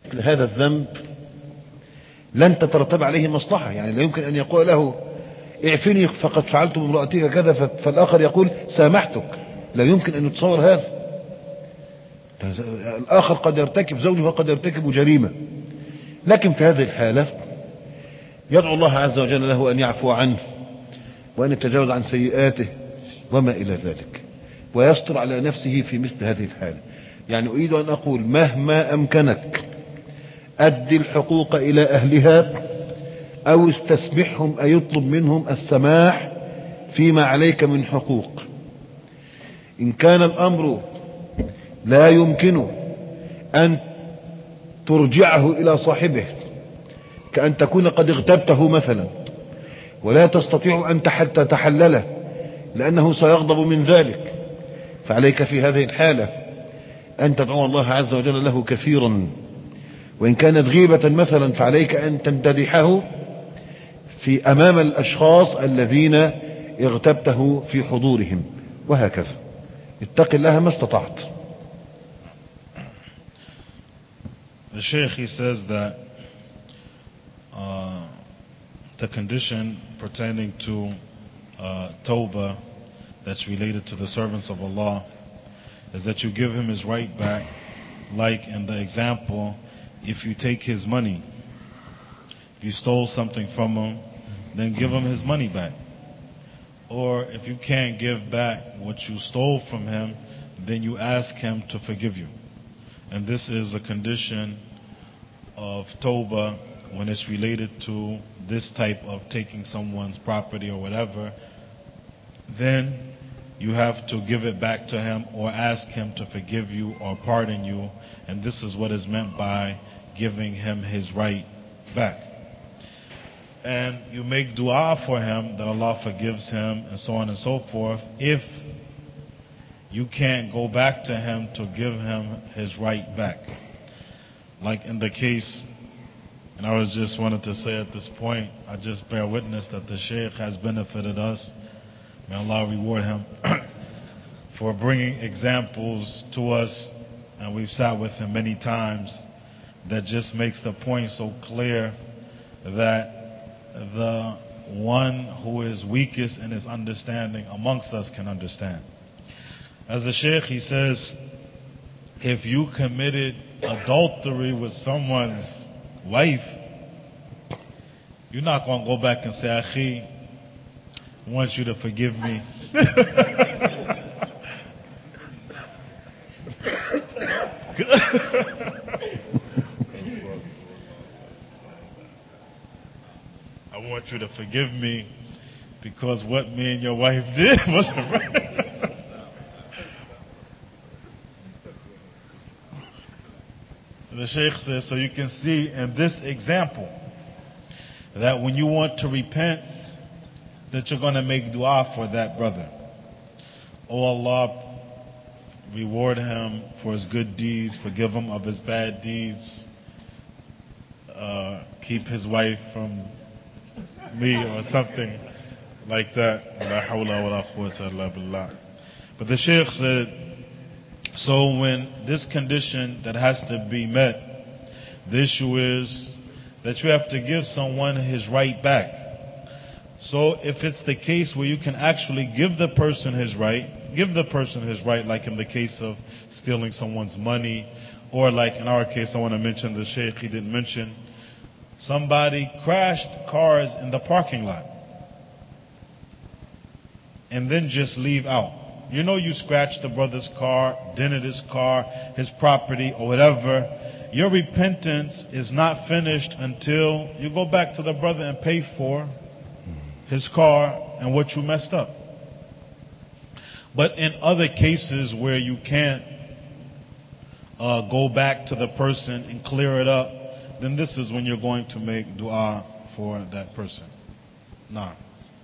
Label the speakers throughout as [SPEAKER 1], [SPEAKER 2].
[SPEAKER 1] مثل هذا الذنب لن تترتب عليه مصلحة. يعني لا يمكن أن يقول له اعفني فقد فعلت بامرأتك كذا فالآخر يقول سامحتك. لا يمكن أن يتصور هذا. الآخر قد يرتكب، زوجه قد يرتكب جريمة، لكن في هذه الحالة يدعو الله عز وجل له أن يعفو عنه وأن يتجاوز عن سيئاته وما إلى ذلك، ويستر على نفسه في مثل هذه الحالة. يعني أريد أن أقول مهما أمكنك أدي الحقوق إلى أهلها، أو استسمحهم أي يطلب منهم السماح فيما عليك من حقوق. إن كان الأمر لا يمكن أن ترجعه إلى صاحبه، كأن تكون قد اغتبته مثلا ولا تستطيع أن تتحلله لأنه سيغضب من ذلك، فعليك في هذه الحالة أن تدعو الله عز وجل له كثيرا. وإن كانت غيبة مثلا فعليك أن تمتدحه في أمام الأشخاص الذين اغتبته في حضورهم، وهكذا. اتق الله ما استطعت.
[SPEAKER 2] The Shaykh, he says that the condition pertaining to tawbah that's related to the servants of Allah is that you give him his right back, like in the example, if you take his money, if you stole something from him, then give him his money back. Or if you can't give back what you stole from him, then you ask him to forgive you. And this is a condition of tawbah when it's related to this type of taking someone's property or whatever. Then you have to give it back to him or ask him to forgive you or pardon you. And this is what is meant by giving him his right back. And you make dua for him that Allah forgives him and so on and so forth. If you can't go back to him to give him his right back. Like in the case, and I was just wanted to say at this point, I just bear witness that the Shaykh has benefited us. May Allah reward him for bringing examples to us, and we've sat with him many times, that just makes the point so clear that the one who is weakest in his understanding amongst us can understand. As the Shaykh, he says, if you committed adultery with someone's wife, you're not going to go back and say, Akhi, I want you to forgive me. I want you to forgive me because what me and your wife did wasn't right. The Shaykh says, so you can see in this example that when you want to repent, that you're going to make dua for that brother. Oh Allah, reward him for his good deeds, forgive him of his bad deeds, keep his wife from me or something like that. La hawla wa la quwwata illa billah. But the Shaykh said, so when this condition that has to be met, the issue is that you have to give someone his right back. So if it's the case where you can actually give the person his right, give the person his right, like in the case of stealing someone's money, or like in our case, I want to mention the Shaykh, he didn't mention, somebody crashed cars in the parking lot and then just leave out. You know, you scratched the brother's car, dented his car, his property, or whatever. Your repentance is not finished until you go back to the brother and pay for his car and what you messed up. But in other cases where you can't go back to the person and clear it up, then this is when you're going to make dua for that person. Nah.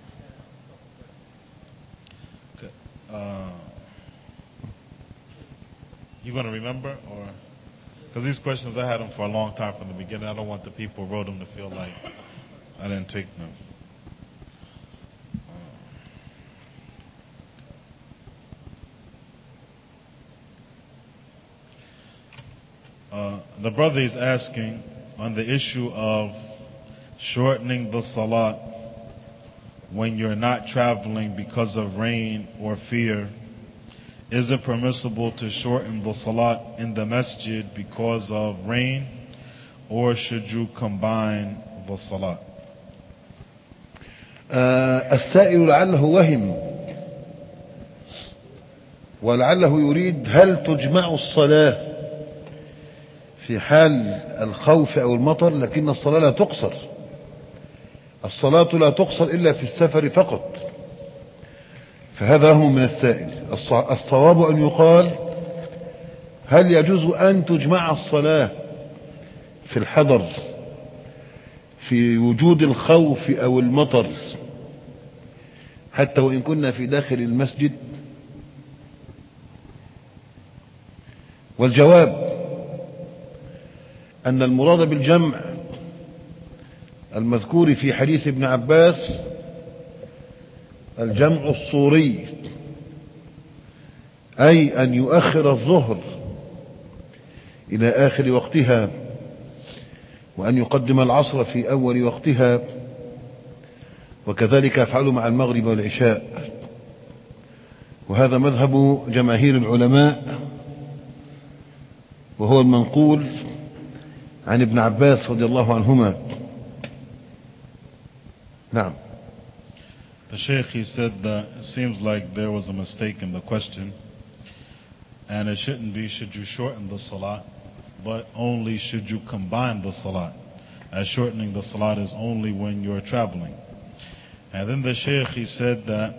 [SPEAKER 2] You going to remember? Or because these questions I had them for a long time from the beginning. I don't want the people who wrote them to feel like I didn't take them. The brother is asking on the issue of shortening the salat when you're not traveling because of rain or fear. Is it permissible to shorten the salat in the masjid because of rain, or should you combine the salat?
[SPEAKER 1] السائل لعله وهم ولعله يريد هل تجمع الصلاة في حال الخوف أو المطر، لكن الصلاة لا تقصر. الصلاة لا تقصر إلا في السفر فقط، فهذا وهم من السائل. الصواب أن يقال هل يجوز أن تجمع الصلاة في الحضر في وجود الخوف أو المطر حتى وإن كنا في داخل المسجد؟ والجواب أن المراد بالجمع المذكور في حديث ابن عباس الجمع الصوري، أي أن يؤخر الظهر إلى آخر وقتها، وأن يقدم العصر في أول وقتها، وكذلك يفعل مع المغرب والعشاء. وهذا مذهب جماهير العلماء، وهو المنقول عن ابن عباس رضي الله عنهما. نعم.
[SPEAKER 2] The Sheikh, he said that it seems like there was a mistake in the question, and it shouldn't be should you shorten the salat, but only should you combine the salat, as shortening the salat is only when you're traveling. And then the Sheikh, he said that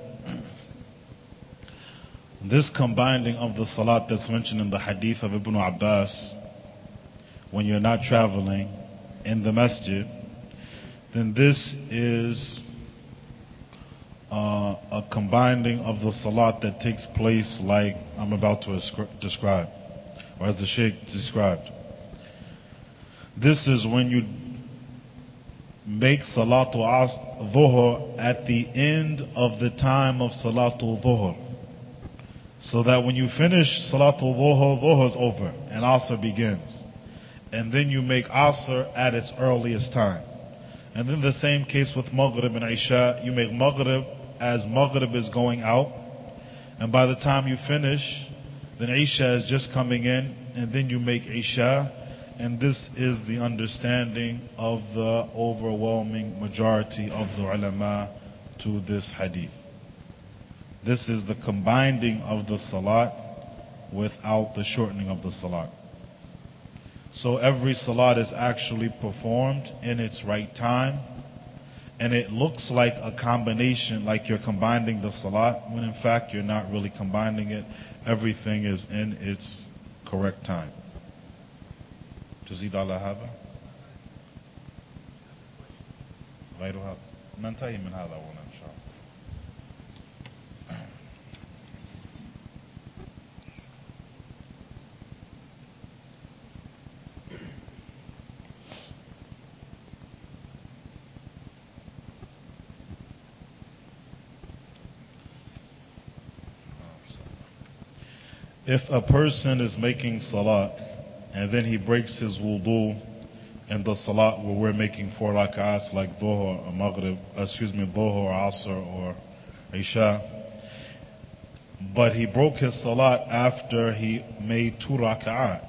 [SPEAKER 2] this combining of the salat that's mentioned in the hadith of Ibn Abbas, when you're not traveling in the masjid, then this is a combining of the salat that takes place like I'm about to describe, or as the Sheikh described. This is when you make Salatul Dhuhr at the end of the time of Salatul Dhuhr, so that when you finish Salatul Dhuhr, Dhuhr is over and Asr begins. And then you make Asr at its earliest time. And then the same case with Maghrib and Isha. You make Maghrib as Maghrib is going out, and by the time you finish, then Isha is just coming in, and then you make Isha. And this is the understanding of the overwhelming majority of the ulama to this hadith. This is the combining of the salat without the shortening of the salat. So every salat is actually performed in its right time, and it looks like a combination, like you're combining the salat, when in fact you're not really combining it. Everything is in its correct time. تزيد على هذا؟ غير هذا؟ ننتهي من هذا أولا إن شاء الله. If a person is making salat and then he breaks his wudu in the salat where we're making 4 rak'ahs like Dhuhr or Maghrib, Dhuhr or Asr or Isha, but he broke his salat after he made 2 rak'ah.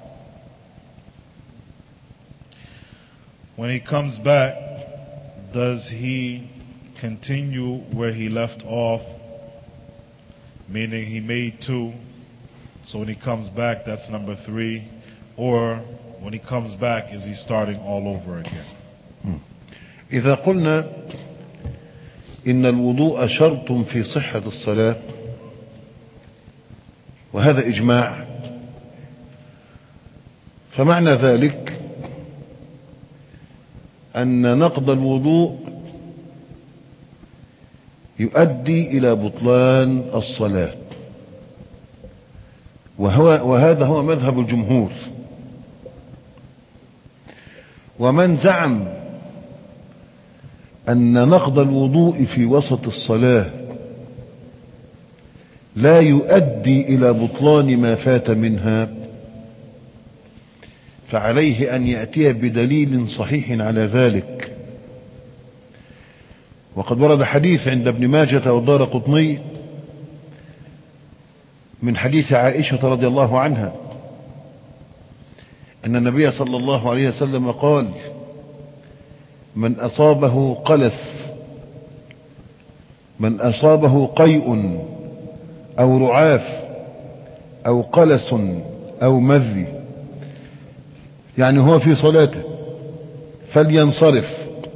[SPEAKER 2] When he comes back, does he continue where he left off, meaning he made 2, so when he comes back that's number 3, or when he comes back is he starting all over again?
[SPEAKER 1] إذا قلنا إن الوضوء شرط في صحة الصلاة، وهذا إجماع، فمعنى ذلك أن نقض الوضوء يؤدي إلى بطلان الصلاة، وهذا هو مذهب الجمهور. ومن زعم أن نقض الوضوء في وسط الصلاة لا يؤدي إلى بطلان ما فات منها، فعليه أن يأتي بدليل صحيح على ذلك. وقد ورد حديث عند ابن ماجة والدارقطني من حديث عائشة رضي الله عنها أن النبي صلى الله عليه وسلم قال: من أصابه قيء أو رعاف أو قلس أو مذي، يعني هو في صلاته، فلينصرف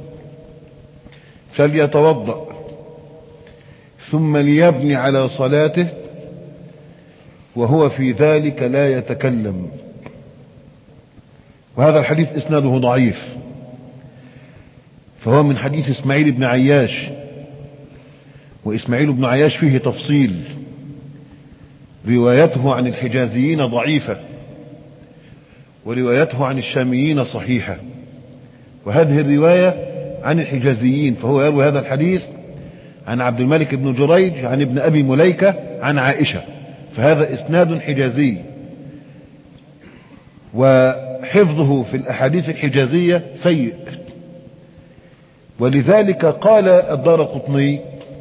[SPEAKER 1] فليتوضأ ثم ليبني على صلاته وهو في ذلك لا يتكلم. وهذا الحديث إسناده ضعيف، فهو من حديث إسماعيل بن عياش، وإسماعيل بن عياش فيه تفصيل، روايته عن الحجازيين ضعيفة وروايته عن الشاميين صحيحة، وهذه الرواية عن الحجازيين، فهو يروي هذا الحديث عن عبد الملك بن جريج عن ابن أبي مليكة عن عائشة، فهذا إسناد حجازي، وحفظه في الأحاديث الحجازية سيء. ولذلك قال الدارقطني: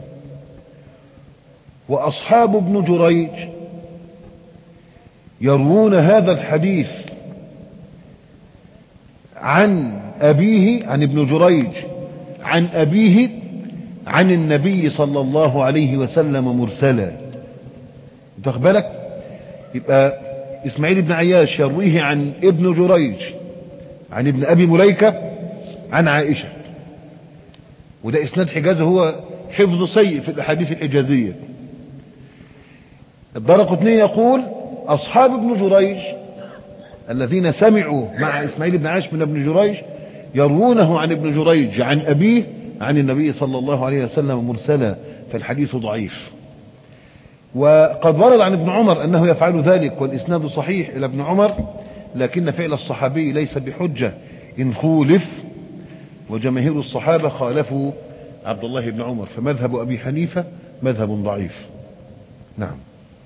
[SPEAKER 1] وأصحاب ابن جريج يروون هذا الحديث عن أبيه، عن ابن جريج عن أبيه عن النبي صلى الله عليه وسلم مرسلا. تاخد بالك؟ يبقى إسماعيل بن عياش يرويه عن ابن جريج عن ابن أبي مليكة عن عائشة، وده إسناد حجازي، هو حفظ سيء في الأحاديث الحجازية. الدارقطني يقول: أصحاب ابن جريج الذين سمعوا مع إسماعيل بن عياش من ابن جريج يروونه عن ابن جريج عن أبيه عن النبي صلى الله عليه وسلم مرسلا، فالحديث ضعيف. وقد ورد عن ابن عمر أنه يفعل ذلك، والإسناد صحيح إلى ابن عمر، لكن فعل الصحابي ليس بحجة إن خولف، وجماهير الصحابة خالفوا عبد الله بن عمر، فمذهب أبي حنيفة مذهب ضعيف. نعم.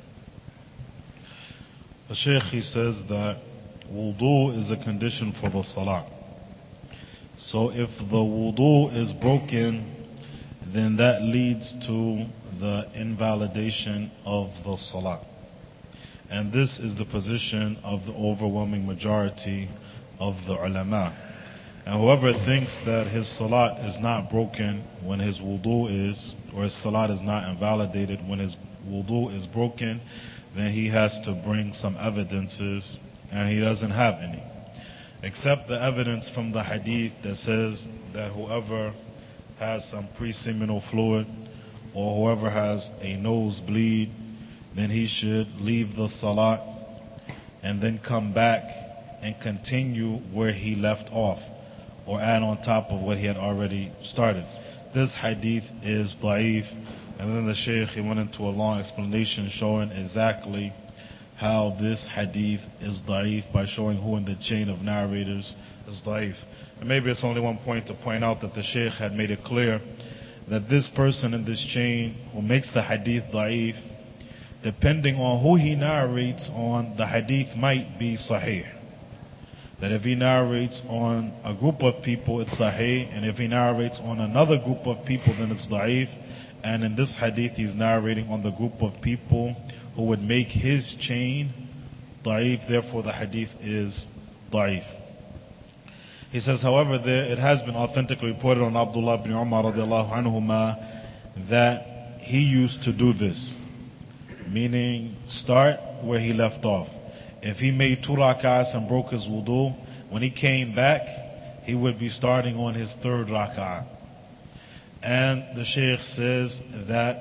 [SPEAKER 2] The Shaykh, he says that wudu is a condition for the salah. So if the wudu is broken, then that leads to the invalidation of the salah. And this is the position of the overwhelming majority of the ulama. And whoever thinks that his salat is not broken when his wudu is, or his salat is not invalidated when his wudu is broken, then he has to bring some evidences, and he doesn't have any. Except the evidence from the hadith that says that whoever has some pre-seminal fluid, or whoever has a nosebleed, then he should leave the salat and then come back and continue where he left off, or add on top of what he had already started. This hadith is da'if, and then the Shaykh, he went into a long explanation showing exactly how this hadith is da'if by showing who in the chain of narrators is da'if. And maybe it's only one point to point out that the Shaykh had made it clear that this person in this chain who makes the hadith da'if, depending on who he narrates on, the hadith might be sahih. That if he narrates on a group of people, it's sahih, and if he narrates on another group of people, then it's da'if. And in this hadith, he's narrating on the group of people who would make his chain da'if, therefore the hadith is da'if. He says, however, it has been authentically reported on Abdullah ibn Umar radiallahu anhuma that he used to do this, meaning start where he left off. If he made 2 rak'ahs and broke his wudu, when he came back, he would be starting on his 3rd rak'ah. And the Shaykh says that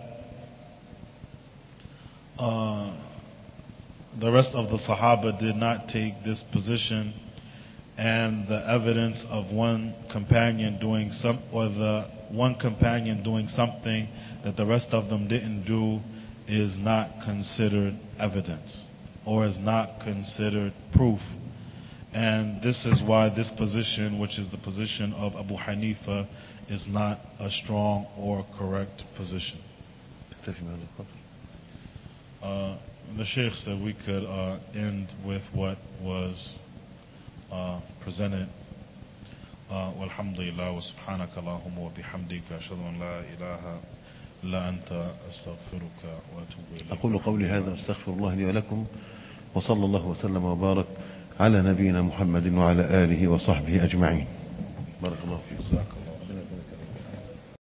[SPEAKER 2] the rest of the Sahaba did not take this position, and the evidence of one companion doing one companion doing something that the rest of them didn't do is not considered evidence, or is not considered proof. And this is why this position, which is the position of Abu Hanifa, is not a strong or correct position. The Shaykh said we could end with what was presented. Walhamdulillah wa subhanaka Allahumma wa bihamdika ashhadu an la ilaha illa anta astaghfiruka wa atubu ilayk.
[SPEAKER 1] أقول قولي هذا أستغفر الله لي ولكم، وصلى الله وسلم وبارك على نبينا محمد وعلى آله وصحبه أجمعين. بارك الله فيكم.